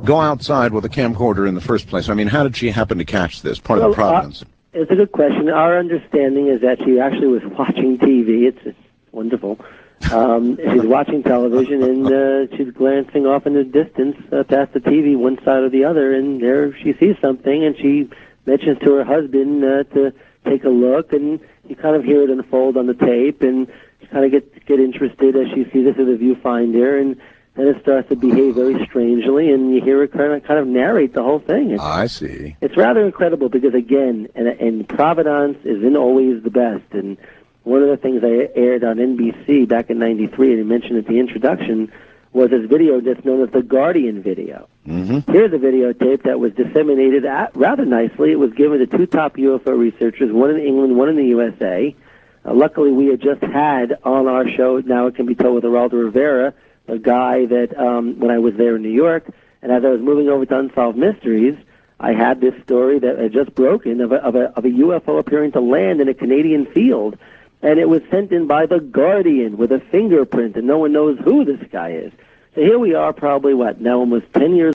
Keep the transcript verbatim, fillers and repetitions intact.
go outside with a camcorder in the first place? I mean, how did she happen to catch this? Part well, of the provenance. Uh, it's a good question. Our understanding is that she actually was watching T V. It's, it's wonderful. Um, she's watching television, and uh, she's glancing off in the distance uh, past the T V, one side or the other, and there she sees something, and she mentions to her husband uh, to take a look, and you kind of hear it unfold on the tape, and you kind of get get interested as she sees it through the viewfinder, and then it starts to behave very strangely, and you hear her kind of kind of narrate the whole thing. It's, I see. It's rather incredible because, again, and, and provenance isn't always the best, and one of the things I aired on N B C back in ninety-three, and I mentioned at the introduction, was this video that's known as the Guardian video. Mm-hmm. Here's a videotape that was disseminated at, rather nicely. It was given to two top U F O researchers, one in England, one in the U S A. Uh, luckily, we had just had on our show, now it can be told with Geraldo Rivera, a guy that, um, when I was there in New York, and as I was moving over to Unsolved Mysteries, I had this story that had just broken of a, of a, of a U F O appearing to land in a Canadian field. And it was sent in by the Guardian with a fingerprint, and no one knows who this guy is. So here we are, probably, what, now almost ten years